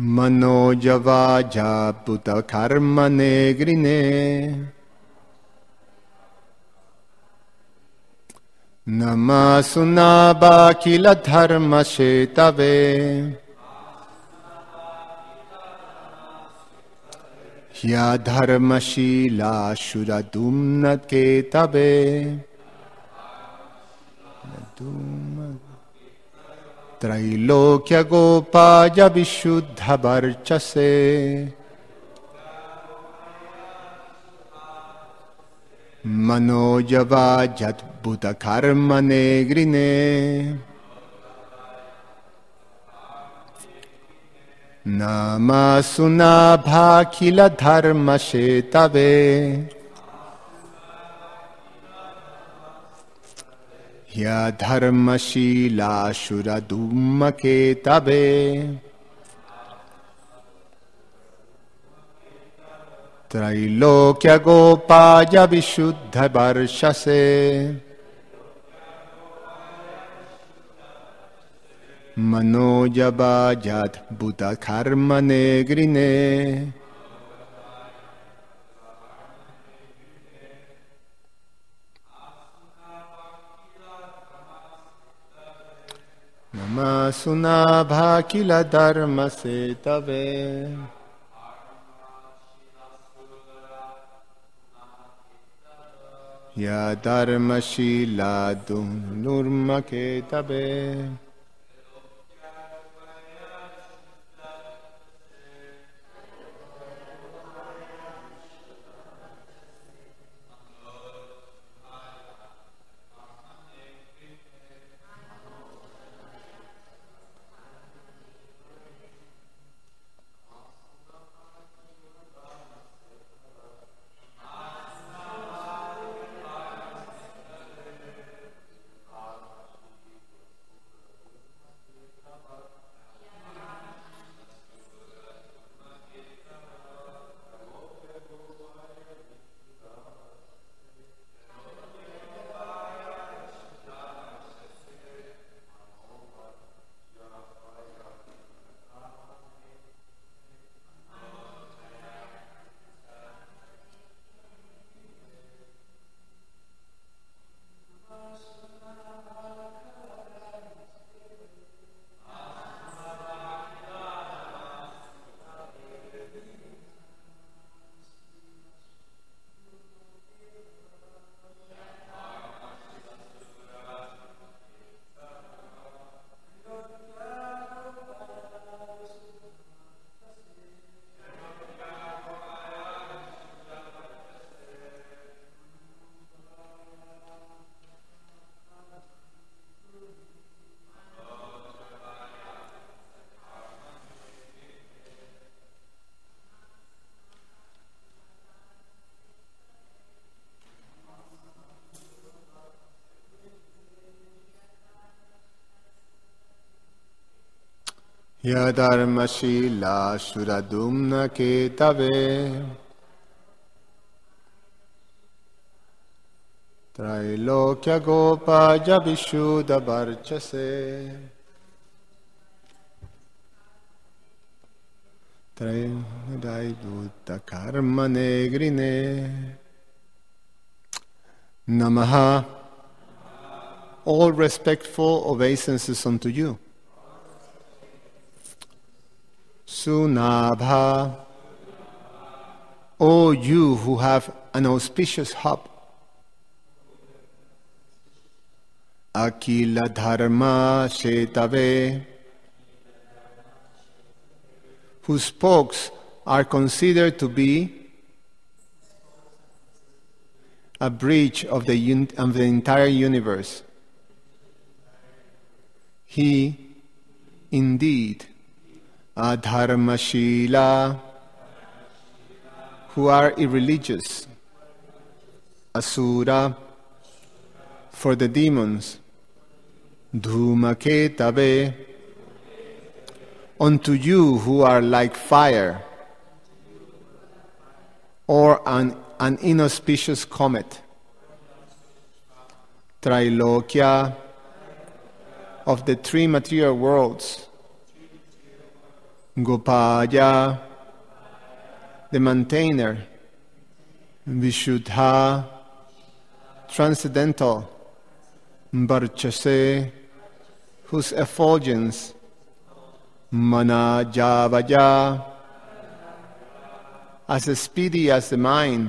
Manojavaja puta karma negrine Namasunaba kila dharma shetave Hya dharma shila shuradumna ketave Trailokya gopaya vishuddha varchase Manojavajat bhuta karma negrine Namasunabha kila dharma shetave Hya dharma shila shuradumma ketave Trailokya gopaya vishuddha varshase Manojavajat bhuta karma negrine Namasunabha kila dharma setave Ya dharma shila nurma ketave Ya dharma shila shuradumna ketave Trailokya gopaya vishuddha varchase Trailokya bhuta karma negrine Namaha. All respectful obeisances unto you. Sunabha, O you who have an auspicious hub, Akila Dharma Shetave, whose spokes are considered to be a bridge of the entire universe. He, indeed, Adharmashila, who are irreligious, Asura, for the demons, Dhumaketabe, unto you who are like fire, or an inauspicious comet, Trailokya, of the three material worlds, Gopaya, the maintainer, Vishuddha, transcendental, Varchase, whose effulgence, Manajavaya, as speedy as the mind,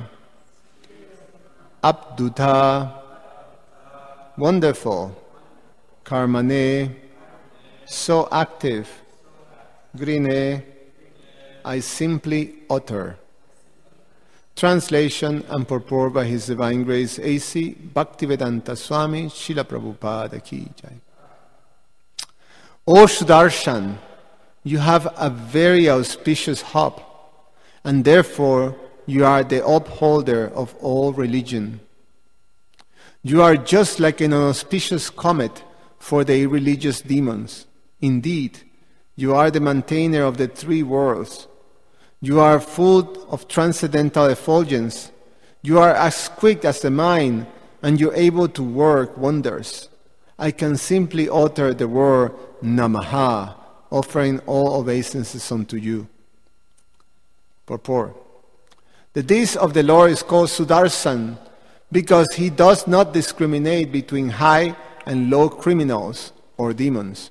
Abduta, wonderful, Karmane, so active, Grine, I simply utter. Translation and purport by His Divine Grace A.C. Bhaktivedanta Swami Srila Prabhupada Ki Jai. O Sudarshan, you have a very auspicious hub, and therefore you are the upholder of all religion. You are just like an auspicious comet for the irreligious demons. Indeed, you are the maintainer of the three worlds. You are full of transcendental effulgence. You are as quick as the mind, and you're able to work wonders. I can simply utter the word Namaha, offering all obeisances unto you. Purport. The dish of the Lord is called Sudarshan because he does not discriminate between high and low criminals or demons.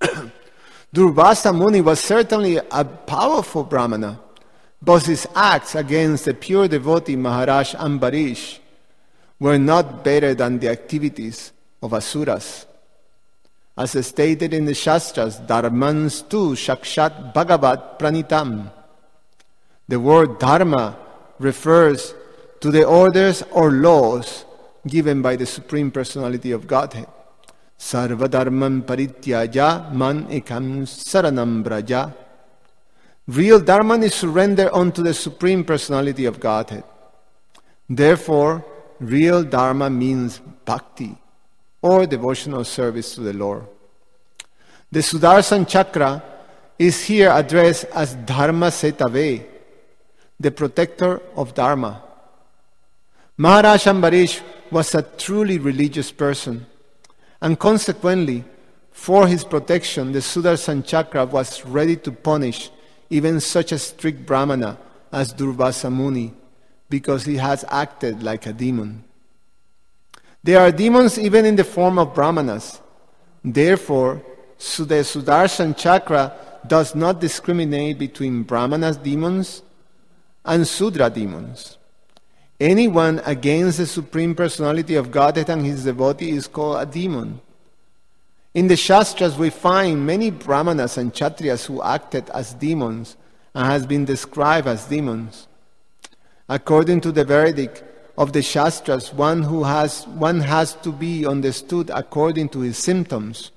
Durvasa Muni was certainly a powerful Brahmana, but his acts against the pure devotee Maharaj Ambarish were not better than the activities of Asuras. As stated in the Shastras, Dharmans tu Shakshat Bhagavat Pranitam. The word Dharma refers to the orders or laws given by the Supreme Personality of Godhead. Sarva Dharman Parityaja Man Ekam Saranam Braja. Real Dharma is surrender unto the Supreme Personality of Godhead. Therefore, real Dharma means bhakti, or devotional service to the Lord. The Sudarshan Chakra is here addressed as Dharma Setave, the protector of Dharma. Maharaj Ambarish was a truly religious person, and consequently, for his protection, the Sudarshan Chakra was ready to punish even such a strict Brahmana as Durvasa Muni, because he has acted like a demon. There are demons even in the form of Brahmanas. Therefore, the Sudarshan Chakra does not discriminate between Brahmanas demons and Sudra demons. Anyone against the Supreme Personality of Godhead and his devotee is called a demon. In the Shastras, we find many Brahmanas and Kshatriyas who acted as demons and has been described as demons. According to the verdict of the Shastras, one has to be understood according to his symptoms.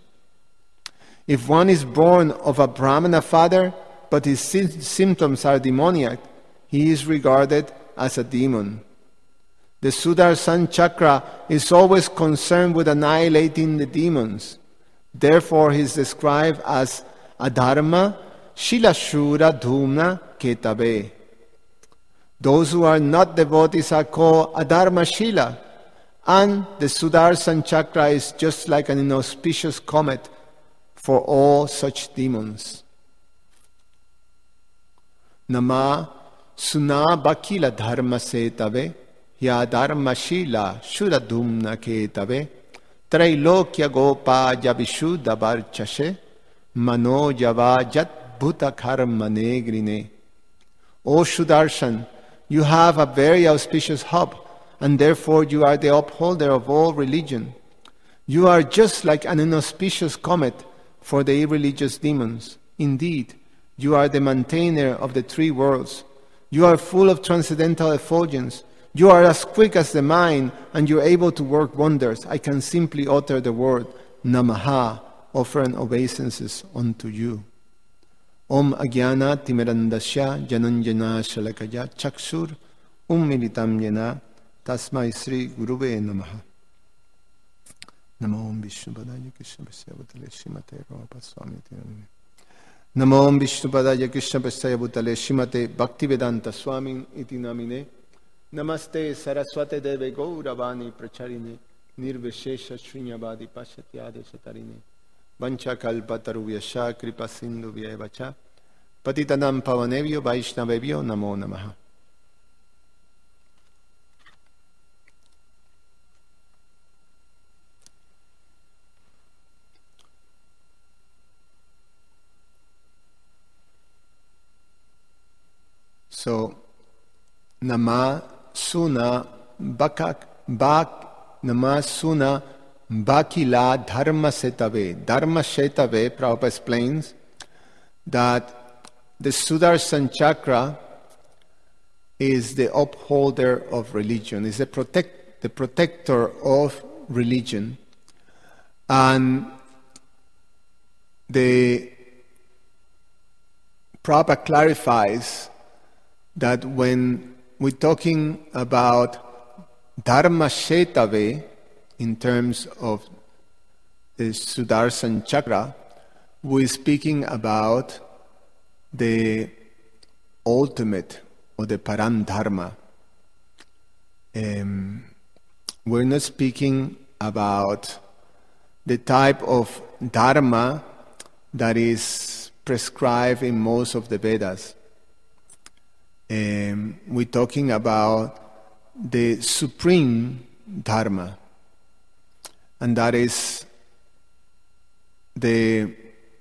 If one is born of a Brahmana father, but his symptoms are demoniac, he is regarded as a demon. The Sudarshan Chakra is always concerned with annihilating the demons. Therefore, he is described as Adharma Shilashura Dhumna Ketabe. Those who are not devotees are called Adharma Shila, and the Sudarshan Chakra is just like an inauspicious comet for all such demons. Nama Suna Bakila Dharma Setave Ya Dharma Shila Shuradhumna Ketave Trailokya Gopa Javishuddha Varchashe Mano Java Jat Bhuta Karma Negrine. O Sudarshan, you have a very auspicious hub, and therefore you are the upholder of all religion. You are just like an inauspicious comet for the irreligious demons. Indeed, you are the maintainer of the three worlds. You are full of transcendental effulgence. You are as quick as the mind, and you are able to work wonders. I can simply utter the word Namaha, offering obeisances unto you. Om Agyana Timirandasya Jananjana Shalakaya Chakshur Militam Yena Tasmai Sri Gurube Namaha. Namo Vishnupadaya Krishna Pasya Bhutale Srimate Ramapa Swami Tinamine. Namo Vishnupadaya Krishna Pasya Bhutale Srimate Bhaktivedanta Swami Iti Namine. Namaste Saraswate Deve Gauravani Pracharine Nirvishesha Srinyavadi Pashatyade Satarine Vancha Kalpa Taruvyasha Kripa Sindhu Vyevacha Patitanam pavanebhyo Vaishnavebhyo namo namaha. So, Nama Suna Nama Suna Bakila Dharma Setave. Dharma Setave, Prabhupada explains that the Sudarshan Chakra is the upholder of religion, is the protector of religion. And the Prabhupada clarifies that when we're talking about Dharma Shetave in terms of the Sudarshan Chakra, we're speaking about the ultimate or the Param Dharma. We're not speaking about the type of Dharma that is prescribed in most of the Vedas. We're talking about the supreme Dharma, and that is it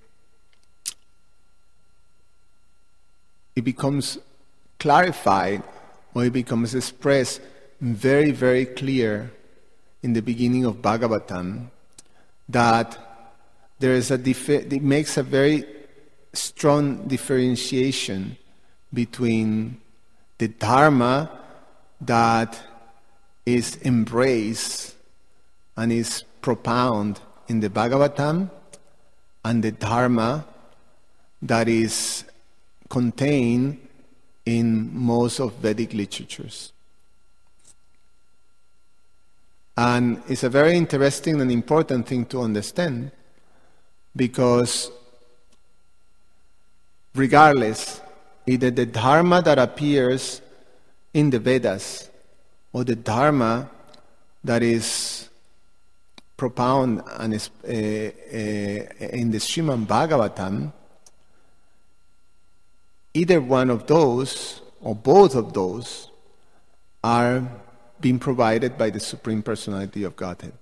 becomes clarified, or it becomes expressed very, very clear in the beginning of Bhagavatam, that there is it makes a very strong differentiation between the Dharma that is embraced and is propounded in the Bhagavatam and the Dharma that is contained in most of Vedic literatures. And it's a very interesting and important thing to understand, because regardless, either the Dharma that appears in the Vedas or the Dharma that is propounded and is, in the Srimad Bhagavatam, either one of those or both of those are being provided by the Supreme Personality of Godhead.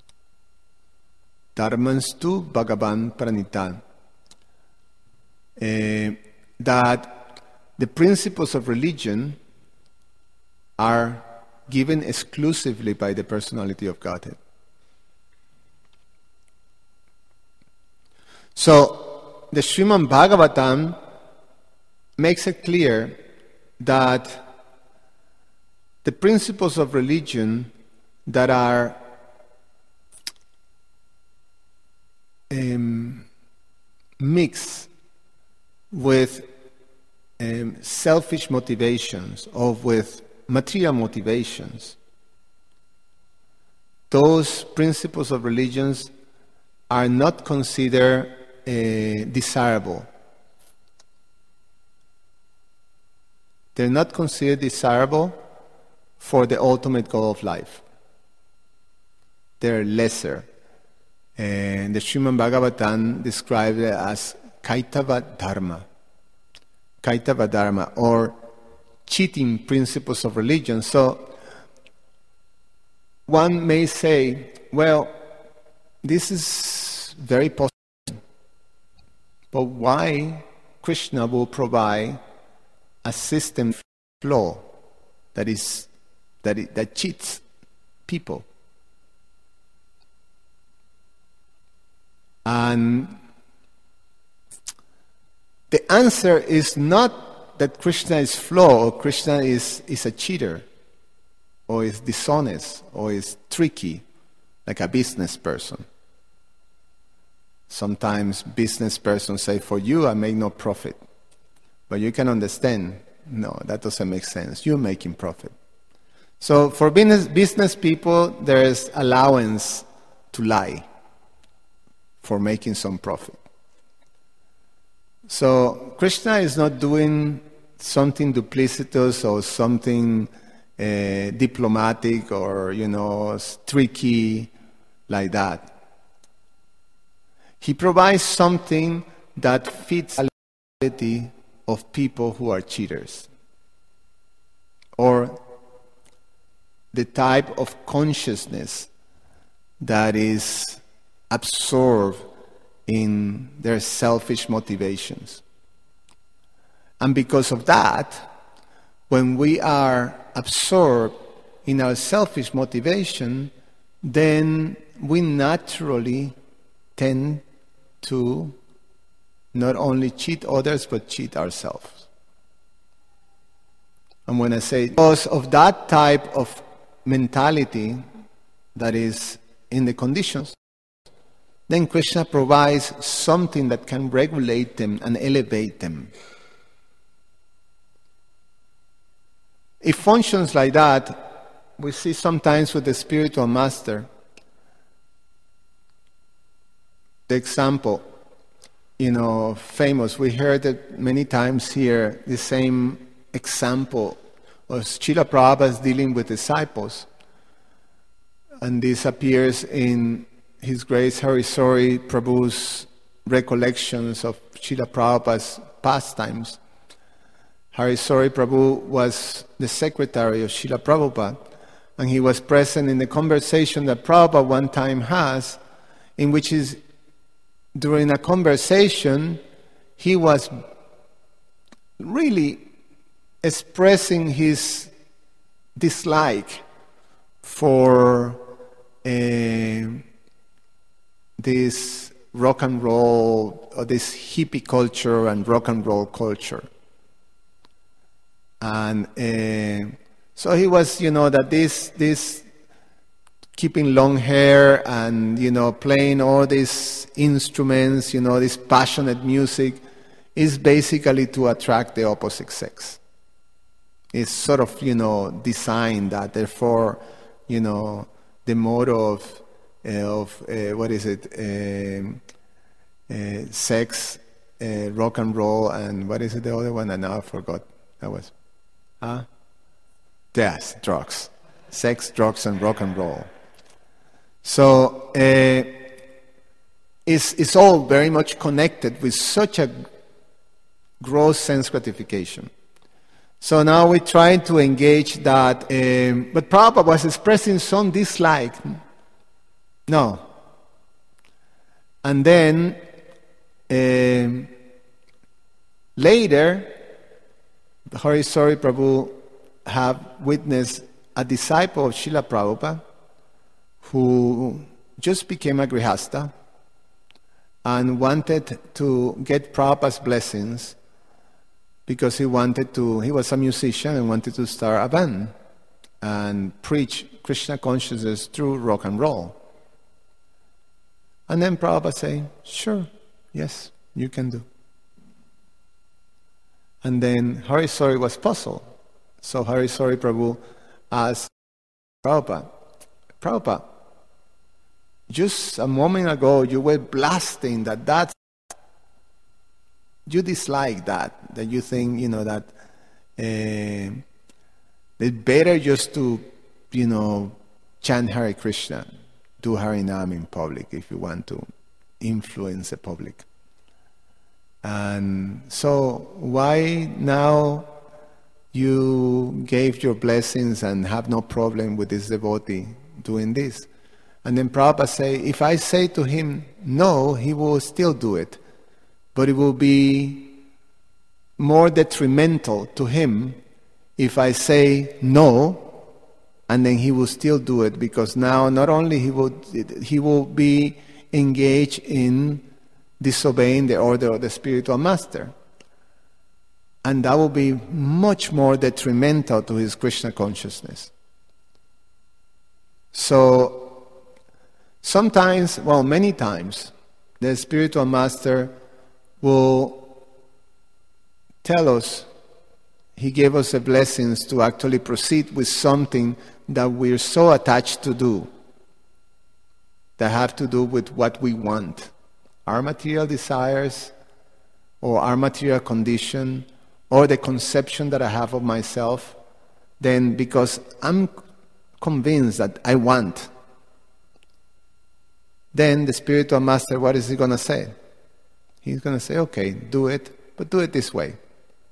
Dharmanstu Bhagavan Pranitan. That the principles of religion are given exclusively by the Personality of Godhead. So, the Srimad Bhagavatam makes it clear that the principles of religion that are mixed with selfish motivations or with material motivations, those principles of religions are not considered desirable. They're not considered desirable for the ultimate goal of life. They're lesser. And the Srimad Bhagavatam describes it as Kaitava Dharma. Kaitava Dharma, or cheating principles of religion. So, one may say, well, this is very possible, but why Krishna will provide a system flaw that cheats people? And the answer is not that Krishna is flawed, or Krishna is a cheater, or is dishonest, or is tricky, like a business person. Sometimes business persons say, for you I make no profit. But you can understand, no, that doesn't make sense. You're making profit. So for business people, there is allowance to lie for making some profit. So Krishna is not doing something duplicitous or something diplomatic or, tricky like that. He provides something that fits reality of people who are cheaters, or the type of consciousness that is absorbed in their selfish motivations. And because of that, when we are absorbed in our selfish motivation, then we naturally tend to not only cheat others, but cheat ourselves. And when I say because of that type of mentality that is in the conditions, then Krishna provides something that can regulate them and elevate them. It functions like that. We see sometimes with the spiritual master. The example, famous. We heard it many times here, the same example of Srila Prabhupada dealing with disciples. And this appears in His Grace Harisori Prabhu's recollections of Srila Prabhupada's pastimes. Harisori Prabhu was the secretary of Srila Prabhupada, and he was present in the conversation that Prabhupada one time has, in which during a conversation, he was really expressing his dislike for this rock and roll, or this hippie culture and rock and roll culture. And so he was, that this keeping long hair and, playing all these instruments, this passionate music is basically to attract the opposite sex. It's sort of, designed that. Therefore, the motto of what is it? Sex, rock and roll, and what is it, the other one? And now I forgot. That was, yes, drugs. Sex, drugs, and rock and roll. So it's all very much connected with such a gross sense gratification. So now we're trying to engage that, but Prabhupada was expressing some dislike. No. And then later, Harisori Prabhu have witnessed a disciple of Srila Prabhupada who just became a grihasta and wanted to get Prabhupada's blessings because he was a musician and wanted to start a band and preach Krishna consciousness through rock and roll. And then Prabhupada saying, sure, yes, you can do. And then Harisori was puzzled. So Harisori Prabhu asked Prabhupada, just a moment ago you were blasting that you dislike that you think, that it's better just to, chant Hare Krishna, do Harinam in public if you want to influence the public. And so why now you gave your blessings and have no problem with this devotee doing this? And then Prabhupada say, if I say to him no, he will still do it. But it will be more detrimental to him if I say no, and then he will still do it, because now not only he will be engaged in disobeying the order of the spiritual master, and that will be much more detrimental to his Krishna consciousness. So sometimes, many times, the spiritual master will tell us, he gave us the blessings to actually proceed with something that we're so attached to do, that have to do with what we want, our material desires, or our material condition, or the conception that I have of myself. Then because I'm convinced that I want, then the spiritual master, what is he going to say? He's going to say, okay, do it, but do it this way.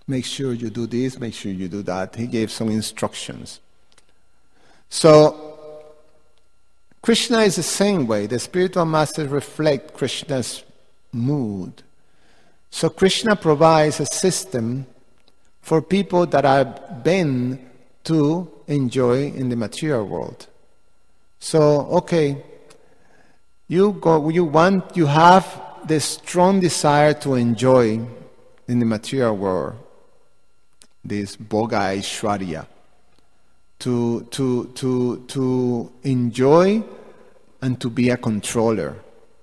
Make sure you do this, make sure you do that. He gave some instructions. So, Krishna is the same way. The spiritual masters reflect Krishna's mood. So Krishna provides a system for people that are bent to enjoy in the material world. So, okay, you have this strong desire to enjoy in the material world, this Bhoga Aishwarya, to enjoy and to be a controller.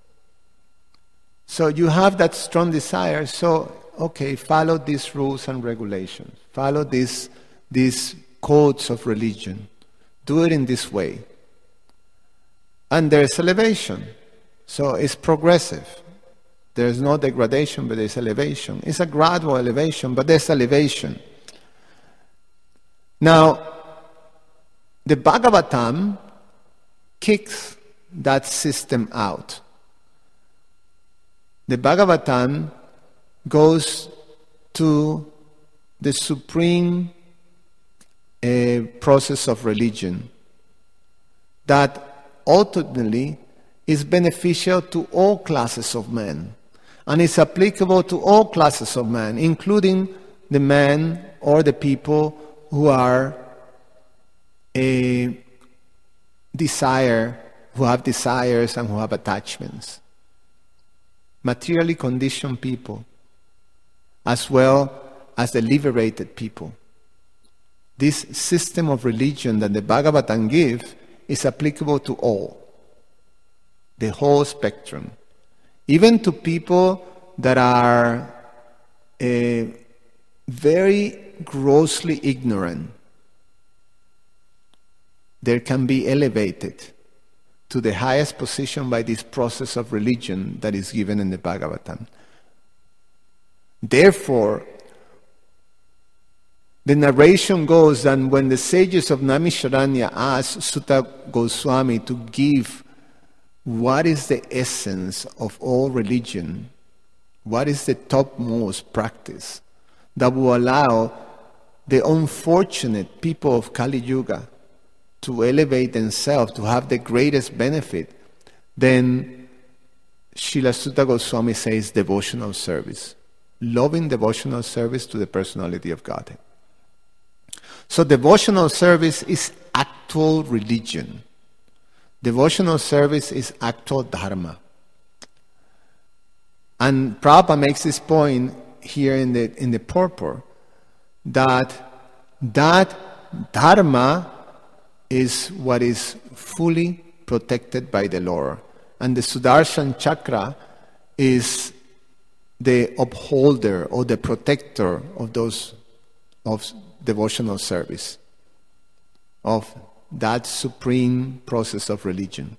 So you have that strong desire, so okay, follow these rules and regulations. Follow these codes of religion. Do it in this way. And there's elevation. So it's progressive. There's no degradation, but there's elevation. It's a gradual elevation, but there's elevation. Now, the Bhagavatam kicks that system out. The Bhagavatam goes to the supreme process of religion that ultimately is beneficial to all classes of men and is applicable to all classes of men, including the men or the people who are who have desires and who have attachments. Materially conditioned people, as well as the liberated people. This system of religion that the Bhagavatam gives is applicable to all, the whole spectrum, even to people that are very grossly ignorant. They can be elevated to the highest position by this process of religion that is given in the Bhagavatam. Therefore, the narration goes that when the sages of Naimisharanya asked Sutta Goswami to give what is the essence of all religion, what is the topmost practice that will allow the unfortunate people of Kali Yuga to elevate themselves, to have the greatest benefit, then Srila Sutta Goswami says devotional service. Loving devotional service to the personality of Godhead. So devotional service is actual religion. Devotional service is actual dharma. And Prabhupada makes this point here in the purport that dharma is what is fully protected by the Lord. And the Sudarshan Chakra is the upholder or the protector of devotional service, of that supreme process of religion.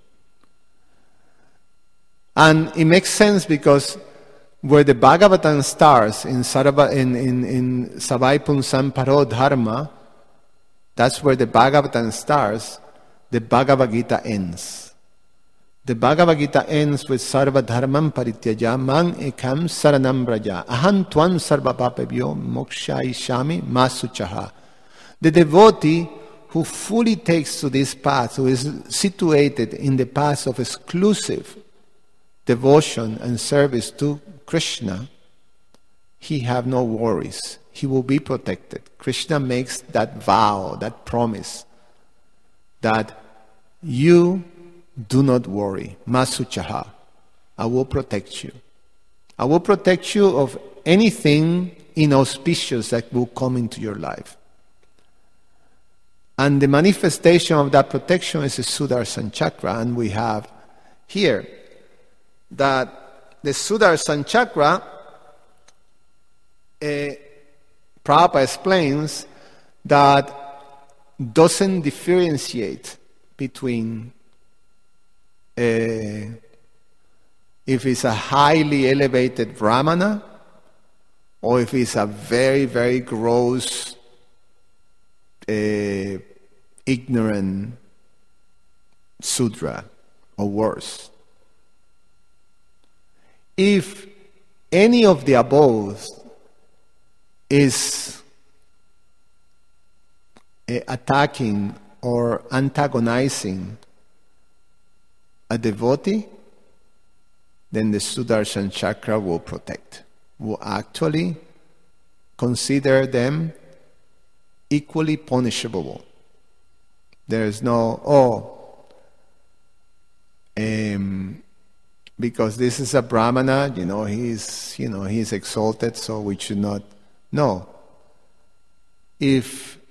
And it makes sense because where the Bhagavatam starts in Savai Punsam Paro Dharma, that's where the Bhagavatam starts, the Bhagavad Gita ends. The Bhagavad Gita ends with Sarva Dharmam Parityaja Mang Ekam Saranam Braja Aham Tvam Sarva Papabhyo Mokshayishami Masuchaha. The devotee who fully takes to this path, who is situated in the path of exclusive devotion and service to Krishna, he have no worries. He will be protected. Krishna makes that vow, that promise, that you do not worry. Masuchaha. I will protect you. I will protect you of anything inauspicious that will come into your life. And the manifestation of that protection is the Sudarshan Chakra. And we have here that the Sudarshan Chakra, Prabhupada explains that doesn't differentiate between if it's a highly elevated Brahmana or if it's a very, very gross, ignorant Sudra or worse. If any of the above is attacking or antagonizing a devotee, then the Sudarshan Chakra will protect, will actually consider them equally punishable. There is no, because this is a Brahmana, he's exalted, so we should not. No. If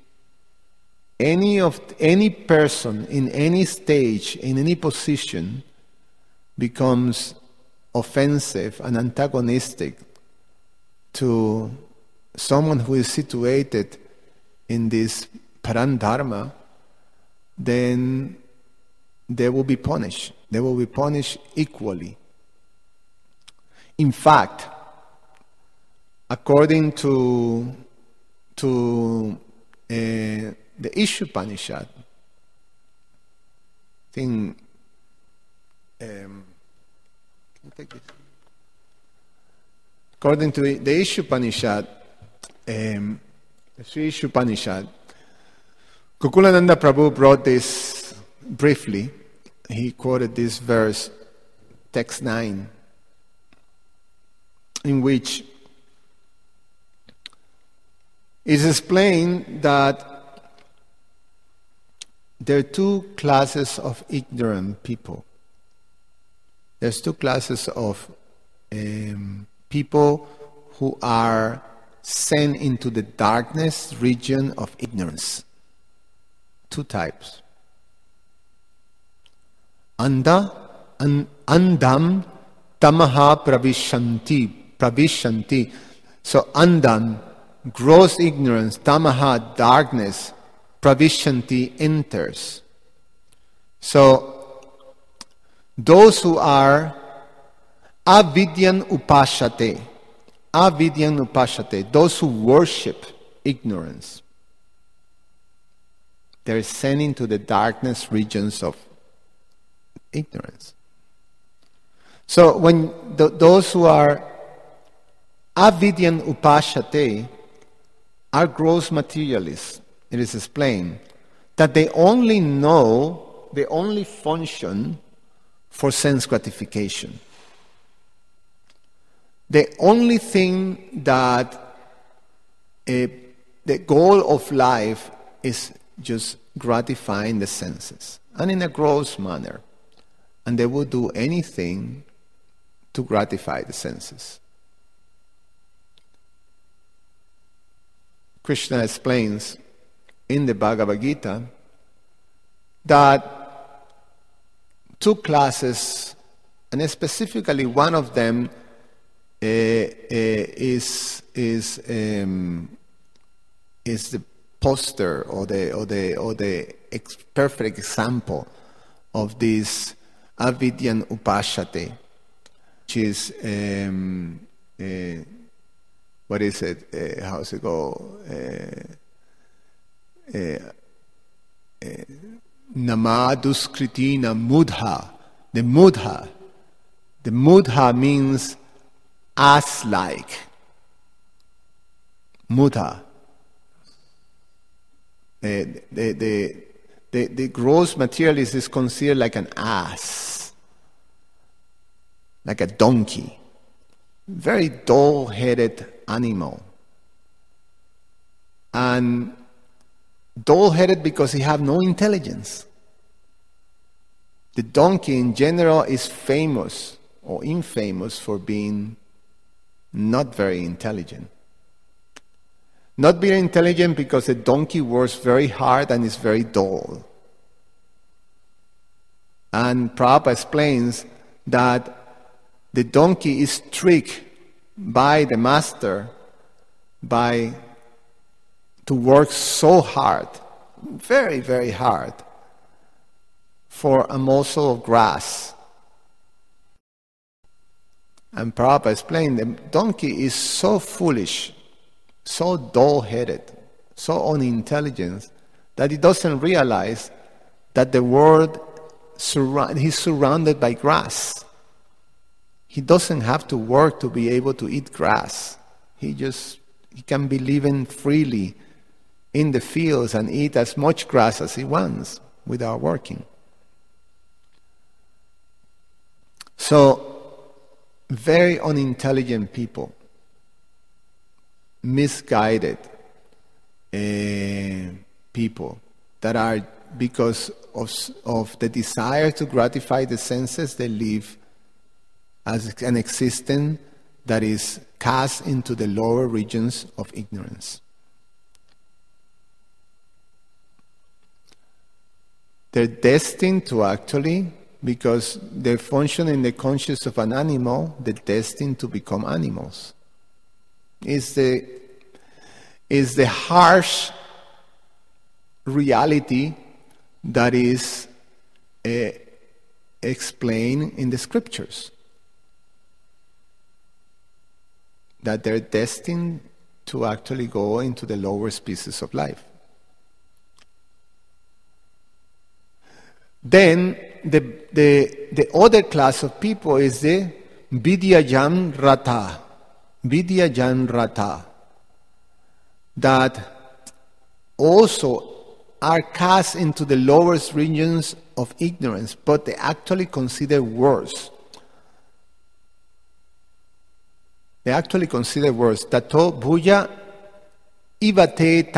any person in any stage, in any position, becomes offensive and antagonistic to someone who is situated in this Parandharma, then they will be punished. They will be punished equally. In fact, according to the Ishopanishad, can you take this? According to the Ishopanishad, the Sri Ishopanishad, Gokulananda Prabhu brought this briefly. He quoted this verse, text 9, in which it's explained that there are two classes of ignorant people. There's two classes of people who are sent into the darkness region of ignorance. Two types. Andam tamaha pravishanti. So andam, gross ignorance, tamaha, darkness, pravishanti, enters. So those who are avidyan upashate, those who worship ignorance, they're sent into the darkness regions of ignorance. So when those who are avidyan upashate are gross materialists, it is explained that they only function for sense gratification. The only thing that the goal of life is just gratifying the senses, and in a gross manner. And they will do anything to gratify the senses. Krishna explains in the Bhagavad Gita that two classes, and specifically one of them is the poster or the perfect example of this avidyan upashate, which is what is it? How's it go? Namaduskriti mudha. The mudha means ass-like. Mudha. The gross materialist is considered like an ass, like a donkey, very dull-headed animal. And dull-headed because he have no intelligence. The donkey in general is famous or infamous for being not very intelligent. Not very intelligent because the donkey works very hard and is very dull. And Prabhupada explains that the donkey is tricked by the master to work so hard, very, very hard, for a morsel of grass. And Prabhupada explained the donkey is so foolish, so dull-headed, so unintelligent, that he doesn't realize that the world he's surrounded by grass. He doesn't have to work to be able to eat grass. He just He can be living freely in the fields and eat as much grass as he wants without working. So, very unintelligent people, misguided people that are, because of the desire to gratify the senses, they live as an existence that is cast into the lower regions of ignorance. They're destined to actually, because they function in the consciousness of an animal, they're destined to become animals. Is the harsh reality that is explained in the scriptures. That they're destined to actually go into the lower species of life. Then the other class of people is the Vidyajan Rata. Vidyajan Rata. That also are cast into the lowest regions of ignorance, but they actually consider worse. They actually consider worse. Tato bhuya ivate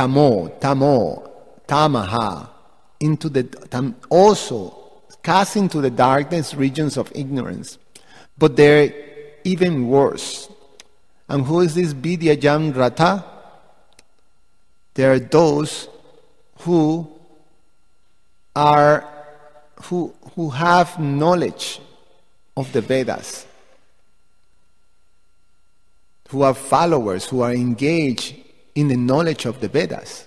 tamaha. Into the also cast into the darkness regions of ignorance, but they're even worse. And who is this Vidyajan Rata? There are those who have knowledge of the Vedas, who are followers, who are engaged in the knowledge of the Vedas.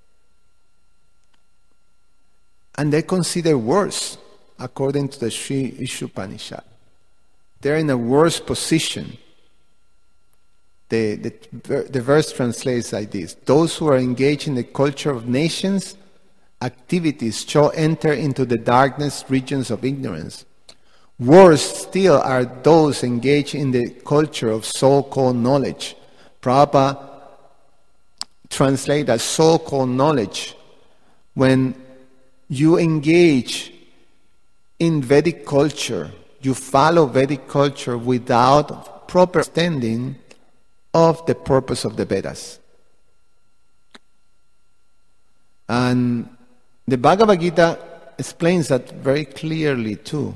And they consider worse, according to the Sri Ishopanishad. They're in a worse position. The verse translates like this: those who are engaged in the culture of nations, activities shall enter into the darkness regions of ignorance. Worse still are those engaged in the culture of so-called knowledge. Prabhupada translate as so-called knowledge. When you engage in Vedic culture, you follow Vedic culture without proper understanding of the purpose of the Vedas. And the Bhagavad Gita explains that very clearly too.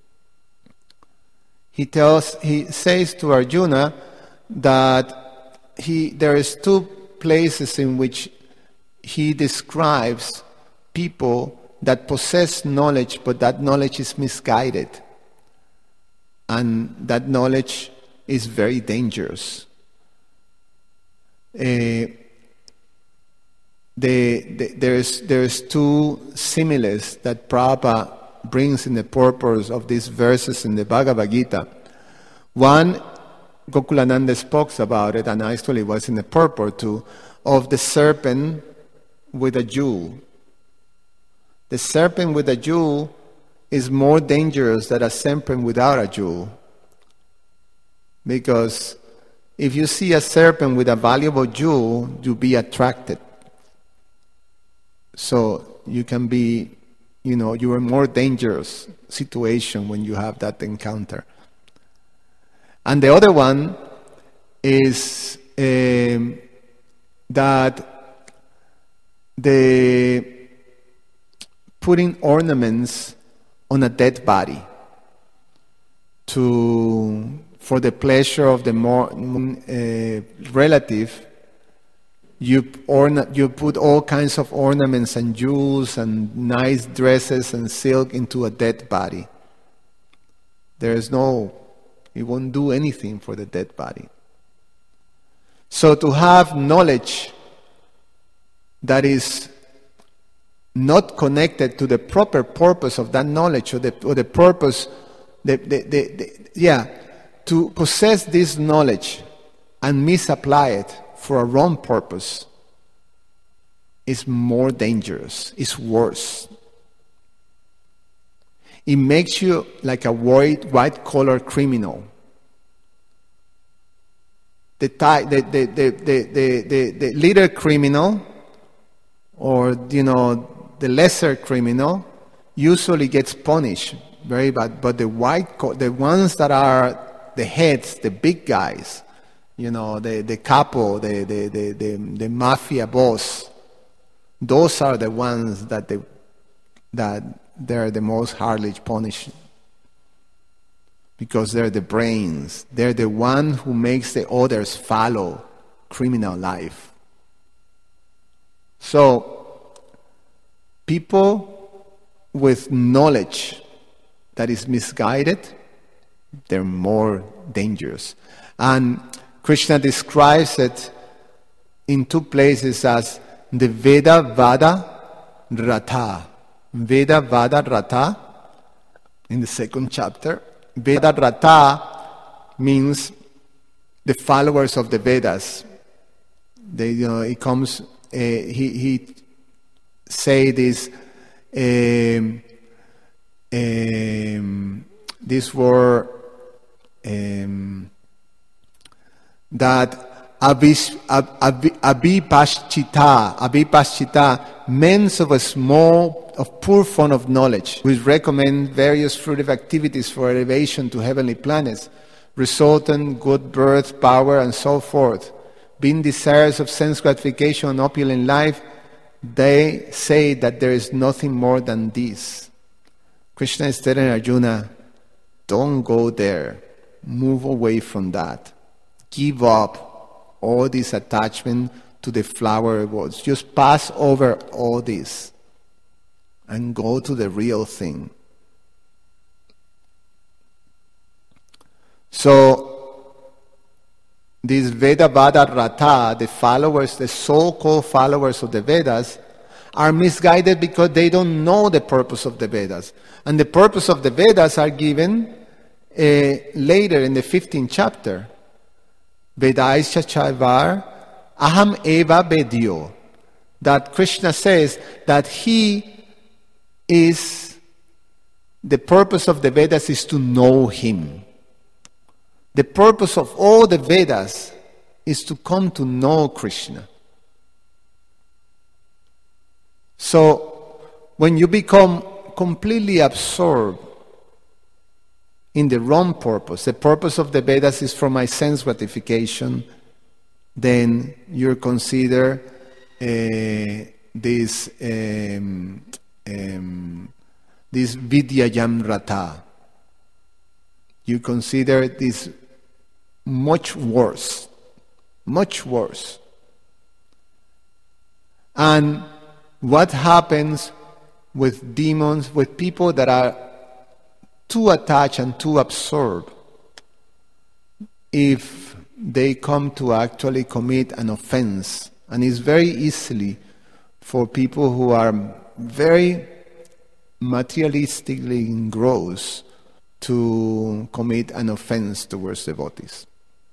He says to Arjuna that there is two places in which he describes people that possess knowledge, but that knowledge is misguided. And that knowledge is very dangerous. There's two similes that Prabhupada brings in the purpose of these verses in the Bhagavad Gita. One, Gokulananda spoke about it, and actually was in the purport too, of the serpent with a jewel. The serpent with a jewel is more dangerous than a serpent without a jewel. Because if you see a serpent with a valuable jewel, you'll be attracted. So you can be, you're in a more dangerous situation when you have that encounter. And the other one is that putting ornaments on a dead body for the pleasure of the relative. You put all kinds of ornaments and jewels and nice dresses and silk into a dead body. It won't do anything for the dead body. So to have knowledge that is not connected to the proper purpose of that knowledge, or the purpose, to possess this knowledge and misapply it for a wrong purpose is more dangerous, is worse. It makes you like a white-collar criminal. the little criminal, or the lesser criminal, usually gets punished very bad. But the ones that are the heads, the big guys, the capo, the mafia boss, those are the ones that they're the most hardly punished, because they're the brains. They're the one who makes the others follow criminal life. So, people with knowledge that is misguided, they're more dangerous. And Krishna describes it in two places as the Veda Vada Ratha. Veda Vada Ratha, in the second chapter. Veda Ratha means the followers of the Vedas. He say this. These were that Abhipaschita, men of poor fund of knowledge, which recommend various fruitive activities for elevation to heavenly planets, resultant good birth, power, and so forth. Being desirous of sense gratification and opulent life, they say that there is nothing more than this. Krishna is telling Arjuna, don't go there. Move away from that. Give up all this attachment to the flower words. Just pass over all this and go to the real thing. So, this Veda Vada Ratha, the followers, the so-called followers of the Vedas, are misguided because they don't know the purpose of the Vedas. And the purpose of the Vedas are given later in the 15th chapter. Vedaischa Chaivar Aham Eva Vedyo. That Krishna says that he is, the purpose of the Vedas is to know him. The purpose of all the Vedas is to come to know Krishna. So, when you become completely absorbed in the wrong purpose, the purpose of the Vedas is for my sense gratification, then you're considered this Vidyayam Ratha. You consider this much worse. Much worse. And what happens with demons, with people that are too attached and too absorbed, if they come to actually commit an offense? And it's very easily for people who are very materialistically engrossed to commit an offense towards devotees.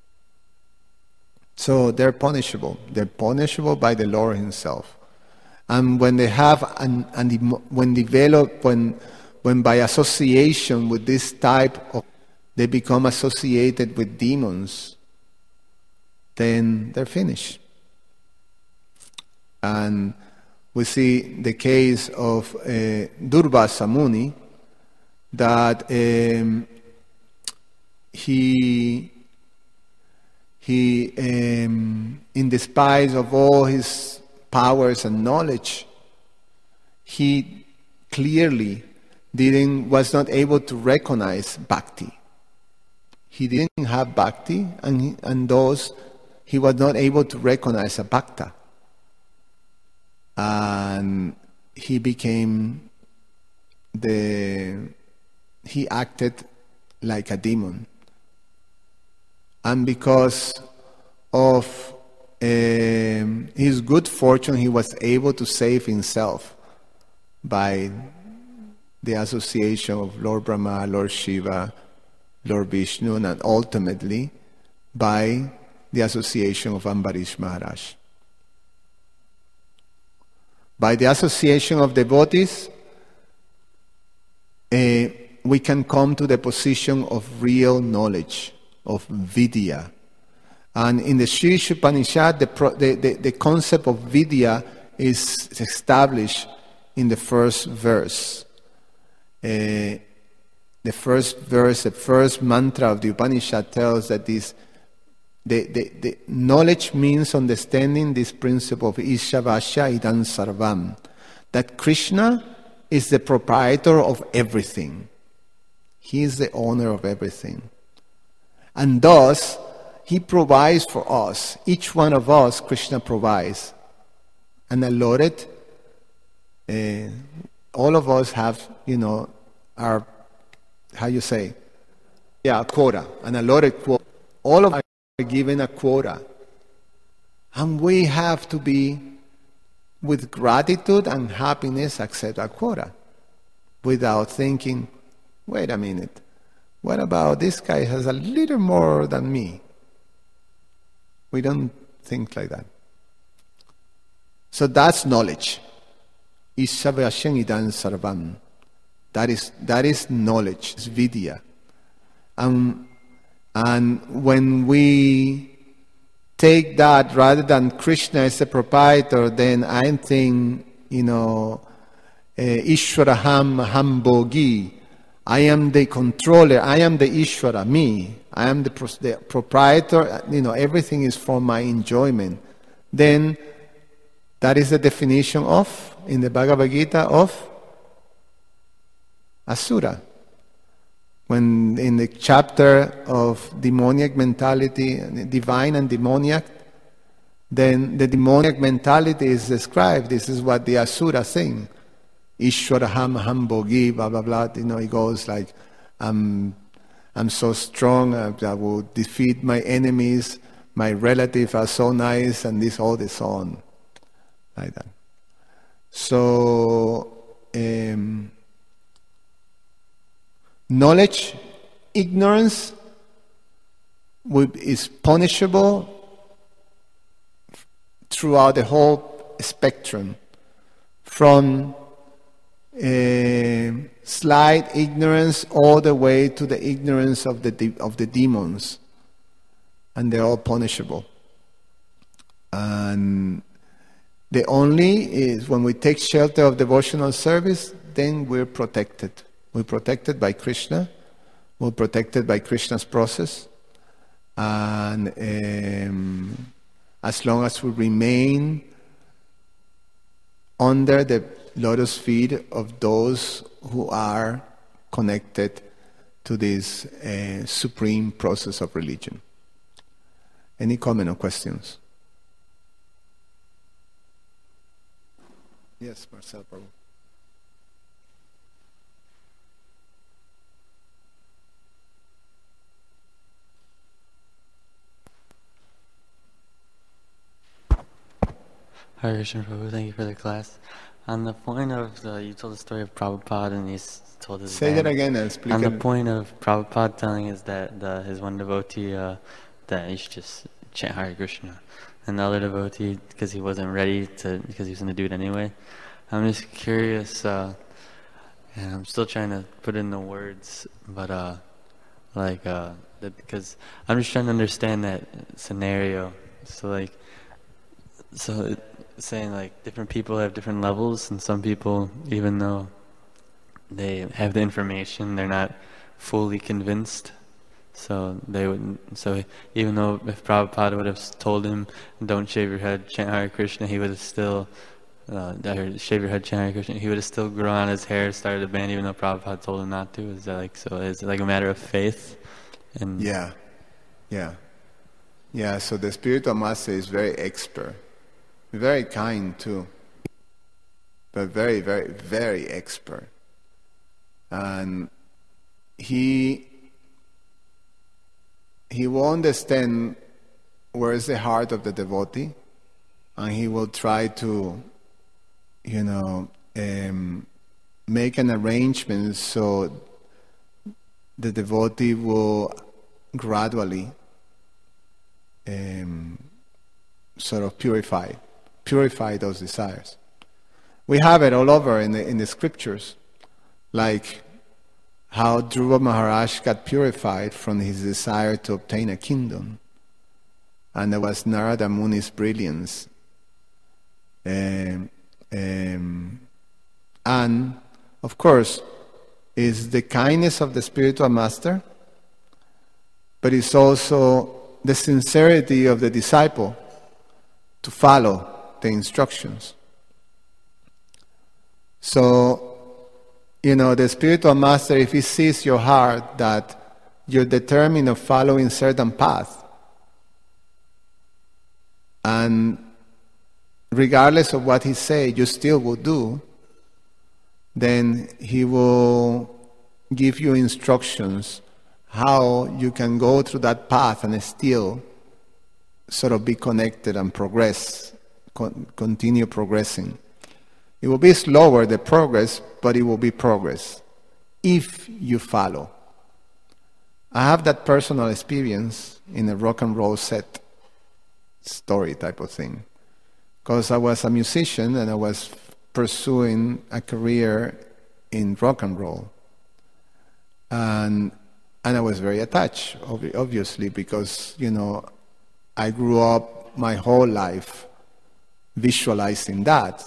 So they're punishable. They're punishable by the Lord Himself. And when they have when by association with this type of, they become associated with demons, then they're finished. And we see the case of Durvasa Muni, that he in despite of all his powers and knowledge, he clearly was not able to recognize bhakti. He didn't have bhakti, and those he was not able to recognize a bhakta. And he became he acted like a demon. And because of his good fortune, he was able to save himself by the association of Lord Brahma, Lord Shiva, Lord Vishnu, and ultimately by the association of Ambarish Maharaj. By the association of devotees, we can come to the position of real knowledge, of vidya. And in the Shirish Upanishad, the concept of vidya is established in the first verse. The first mantra of the Upanishad tells that the knowledge means understanding this principle of Ishavasya Idam Sarvam, that Krishna is the proprietor of everything. He is the owner of everything. And thus, He provides for us. Each one of us, Krishna provides. And allotted, all of us have, our, a quota, an allotted quota. All of us are given a quota. And we have to be, with gratitude and happiness, accept our quota. Without thinking, wait a minute, what about this guy has a little more than me? We don't think like that. So that's knowledge. Ishavasya Idam Sarvam. That is knowledge, it's vidya. And when we take that rather than Krishna as a proprietor, then I think, Ishwaraham Aham Bhogi. I am the controller, I am the Ishwara, me. I am the proprietor, everything is for my enjoyment. Then that is the definition of, in the Bhagavad Gita, of Asura. When in the chapter of demoniac mentality, divine and demoniac, then the demoniac mentality is described. This is what the Asura sing. Ishwaraham Aham Bhogi, blah, blah, blah. It goes like, I'm so strong, I will defeat my enemies, my relatives are so nice, and all this on. Like that. So, knowledge, ignorance is punishable throughout the whole spectrum, from slight ignorance all the way to the ignorance of the demons, and they're all punishable. And the only is when we take shelter of devotional service, then we're protected. We're protected by Krishna. We're protected by Krishna's process. And as long as we remain under the lotus feet of those who are connected to this supreme process of religion. Any comment or questions? Yes, Marcel, Prabhu. Hare Krishna Prabhu, thank you for the class. On the point of you told the story of Prabhupada and he's told his Say that again and explain. On the point of Prabhupada telling us that his one devotee that he should just chant Hare Krishna, and the other devotee because he wasn't ready because he was going to do it anyway. I'm just curious, and I'm still trying to put in the words, but because I'm just trying to understand that scenario. So saying like different people have different levels, and some people, even though they have the information, they're not fully convinced. So even though if Prabhupada would have told him, "Don't shave your head, chant Hare Krishna," he would have still shave your head, chant Hare Krishna. He would have still grown his hair, started a band, even though Prabhupada told him not to. Is that like so? Is it like a matter of faith? And yeah. So the spiritual master is very expert. Very kind too, but very, very, very expert. And he will understand where is the heart of the devotee, and he will try to, make an arrangement so the devotee will gradually sort of purify those desires. We have it all over in the scriptures, like how Dhruva Maharaj got purified from his desire to obtain a kingdom. and there was Narada Muni's brilliance. And of course, is the kindness of the spiritual master, but it's also the sincerity of the disciple to follow the instructions. So, the spiritual master, if he sees your heart that you're determined of following certain path, and regardless of what he says, you still will do, then he will give you instructions how you can go through that path and still sort of be connected and progress, continue progressing. It will be slower, the progress, but it will be progress if you follow. I have that personal experience in a rock and roll set story type of thing. Because I was a musician and I was pursuing a career in rock and roll. And I was very attached, obviously, because, I grew up my whole life visualizing that.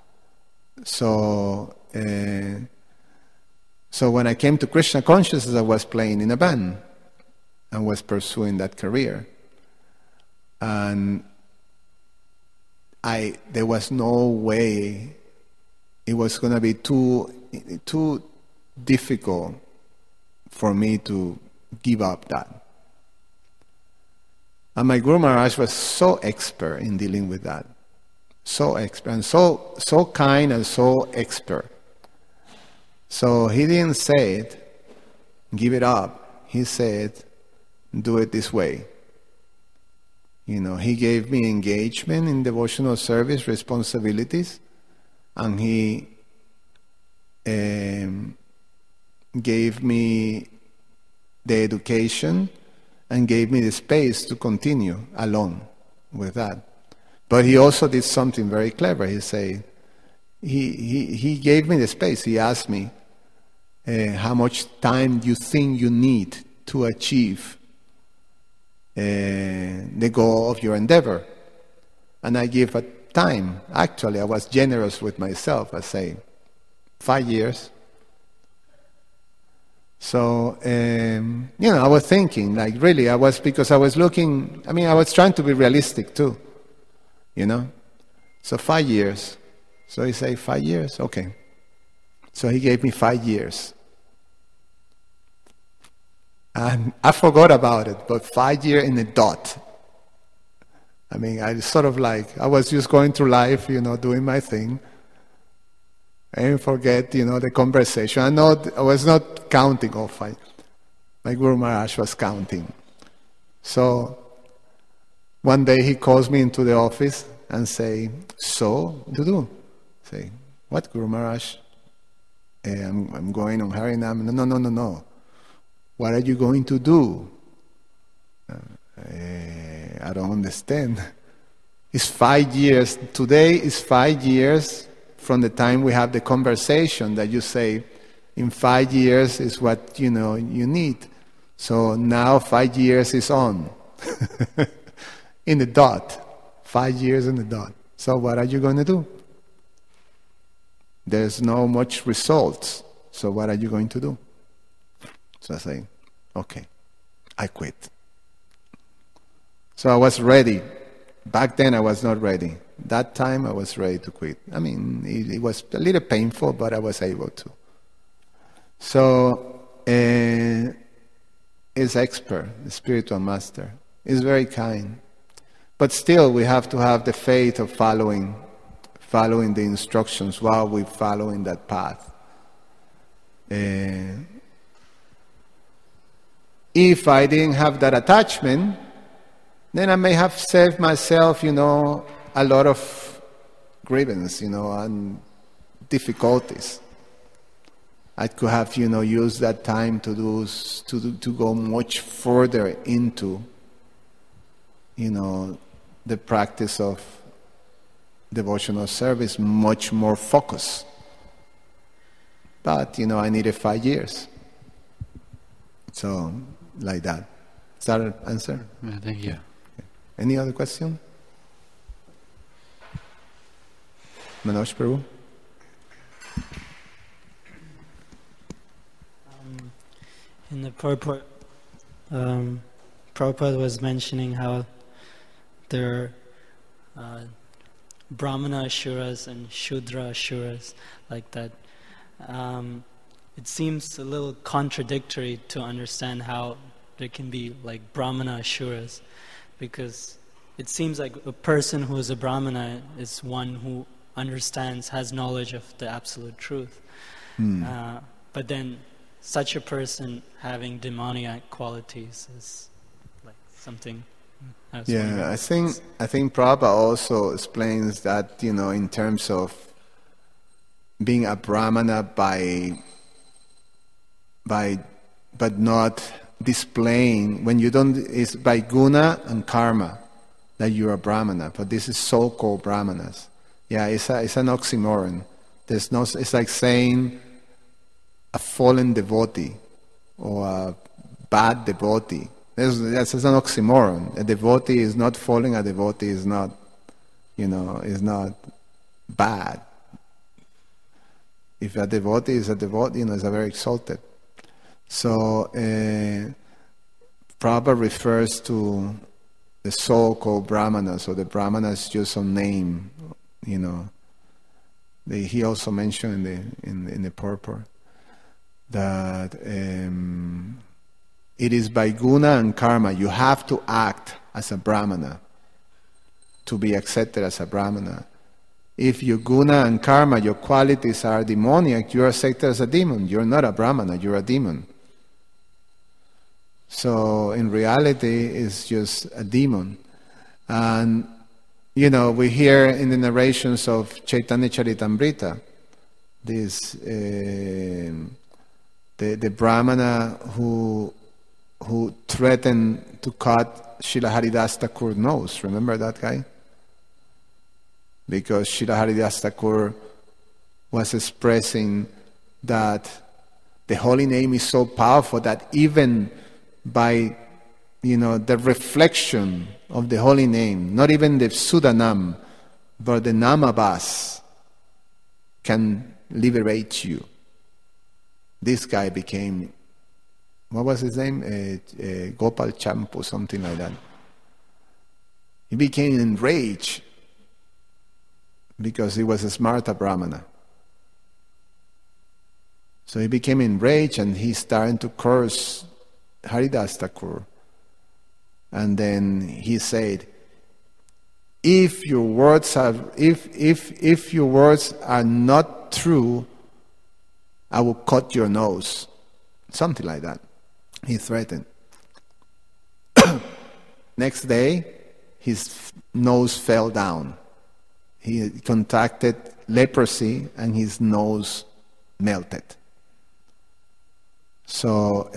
So when I came to Krishna consciousness, I was playing in a band and was pursuing that career. And there was no way it was going to be too difficult for me to give up that. And my Guru Maharaj was so expert in dealing with that. So expert and so kind and so expert. So he didn't say it, give it up. He said, do it this way. He gave me engagement in devotional service responsibilities, and he gave me the education and gave me the space to continue along with that. But he also did something very clever. He said, he gave me the space. He asked me, how much time do you think you need to achieve the goal of your endeavor? And I gave a time. Actually, I was generous with myself. I say, 5 years. So, I was thinking, because I was looking, I was trying to be realistic too, So 5 years. So he said, 5 years? Okay. So he gave me 5 years. And I forgot about it, but 5 years in a dot. I sort of I was just going through life, doing my thing. I didn't forget, the conversation. I was not counting off. My Guru Maharaj was counting. So one day he calls me into the office and say, so, what to do? Say, what, Guru Maharaj? I'm going on Harinam. No. What are you going to do? I don't understand. It's 5 years. Today is 5 years from the time we have the conversation that you say, in 5 years is what you need. So now 5 years is on. In the dot. 5 years in the dot. So what are you going to do? There's no much results. So what are you going to do? So I say, okay, I quit. So I was ready. Back then I was not ready. That time I was ready to quit. It was a little painful, but I was able to. So, is expert, the spiritual master, is very kind. But still we have to have the faith of following the instructions while we're following that path. If I didn't have that attachment, then I may have saved myself, a lot of grievance, and difficulties. I could have, used that time to go much further into, the practice of devotional service, much more focused. But, I needed 5 years. So, like that. Is that an answer? Yeah, thank you. Any other question? Manoj Prabhu? In the purport, Prabhupada was mentioning how there are Brahmana Ashuras and Shudra Ashuras, like that. It seems a little contradictory to understand how there can be like Brahmana Ashuras, because it seems like a person who is a Brahmana is one who understands, has knowledge of the absolute truth. But then such a person having demoniac qualities is like something. I think Prabhupada also explains that, in terms of being a Brahmana but not displaying, when you don't, it's by guna and karma that you are Brahmana, but this is so-called Brahmanas. Yeah, it's an oxymoron. It's like saying a fallen devotee or a bad devotee. That's an oxymoron. A devotee is not falling. A devotee is not, is not bad. If a devotee is a devotee, is a very exalted. So Prabhupada refers to the so-called Brahmanas, or the Brahmanas just a name. He also mentioned in the purport that it is by guna and karma. You have to act as a Brahmana to be accepted as a Brahmana. If your guna and karma, your qualities are demoniac, you are accepted as a demon. You're not a Brahmana, you're a demon. So in reality, it's just a demon. And, we hear in the narrations of Chaitanya Charitamrita, this the Brahmana who threatened to cut Srila Haridas Thakur's nose. Remember that guy? Because Srila Haridas Thakur was expressing that the holy name is so powerful that even by the reflection of the holy name, not even the Sudanam, but the Namabhas can liberate you. This guy became, what was his name? Gopal Champu, something like that. He became enraged because he was a Smarta Brahmana. So he became enraged and he started to curse Haridas Thakur. And then he said, if your words are not true, I will cut your nose. Something like that. He threatened. Next day, his nose fell down. He contracted leprosy and his nose melted. So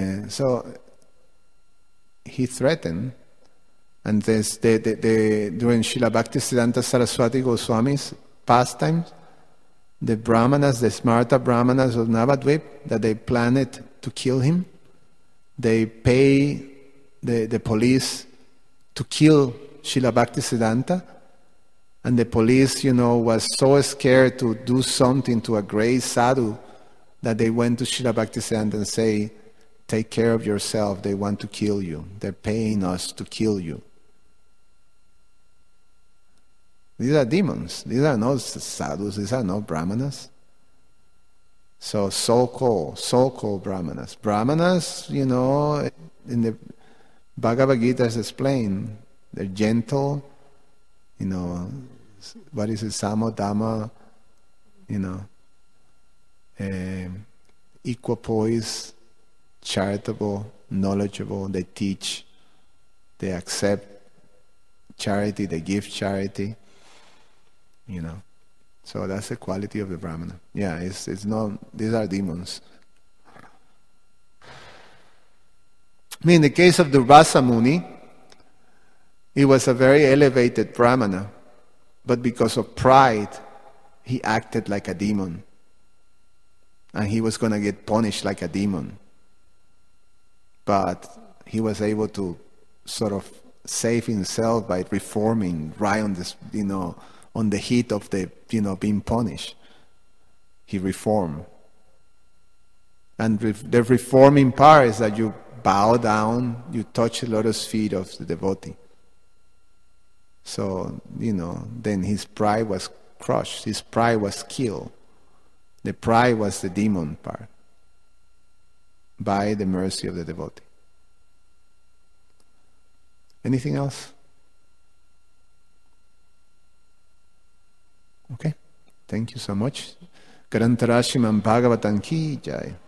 he threatened, and during Srila Bhaktisiddhanta Saraswati Goswami's pastimes, the Brahmanas, the Smarta Brahmanas of Navadvip, that they planned to kill him, they pay the police to kill Srila Bhaktisiddhanta, and the police, was so scared to do something to a great sadhu that they went to Srila Bhaktisiddhanta and say, take care of yourself, they want to kill you. They're paying us to kill you. These are demons. These are not sadhus. These are not brahmanas. So-called brahmanas. Brahmanas, in the Bhagavad Gita is explained, they're gentle, what is it, Samodama, equipoise, charitable, knowledgeable, they teach, they accept charity, they give charity, So that's the quality of the Brahmana. Yeah, it's not, these are demons. In the case of Durvasa Muni, he was a very elevated Brahmana, but because of pride, he acted like a demon. And he was going to get punished like a demon. But he was able to sort of save himself by reforming right on this, on the heat of the, being punished. He reformed. And the reforming part is that you bow down, you touch the lotus feet of the devotee. So, then his pride was crushed, his pride was killed. The pride was the demon part, by the mercy of the devotee. Anything else? Okay, thank you so much. Grantara Srimad Bhagavatam ki jai.